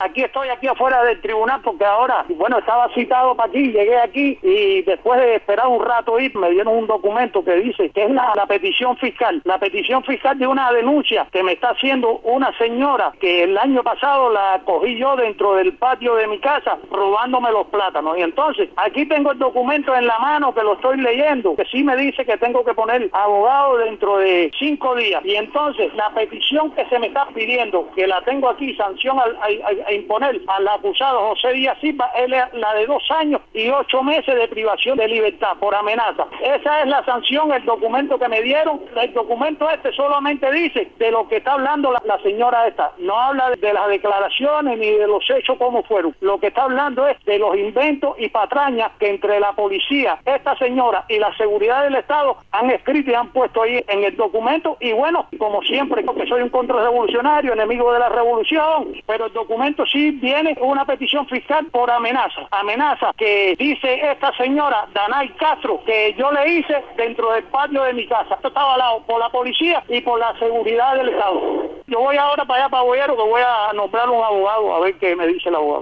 Aquí estoy, aquí afuera del tribunal, porque ahora, bueno, estaba citado para aquí, llegué aquí y después de esperar un rato me dieron un documento que dice que es la petición fiscal de una denuncia que me está haciendo una señora que el año pasado la cogí yo dentro del patio de mi casa robándome los plátanos. Y entonces, aquí tengo el documento en la mano que lo estoy leyendo, que sí me dice que tengo que poner abogado dentro de 5 días. Y entonces, la petición que se me está pidiendo, que la tengo aquí, sanción a imponer al acusado José Díaz Silva, es la de 2 años y 8 meses de privación de libertad por amenaza. Esa es la sanción, el documento que me dieron. El documento solamente dice de lo que está hablando la señora esta. No habla de las declaraciones ni de los hechos como fueron. Lo que está hablando es de los inventos y patrañas que entre la policía, esta señora y la seguridad del Estado han escrito y han puesto ahí en el documento. Y bueno, como siempre, porque soy un contrarrevolucionario, enemigo de la revolución, pero el documento sí viene una petición fiscal por amenaza que dice esta señora Danay Castro, que yo le hice dentro del patio de mi casa. Esto estaba avalado por la policía y por la seguridad del Estado. Yo voy ahora para allá, para Boyero, que voy a nombrar un abogado a ver qué me dice el abogado.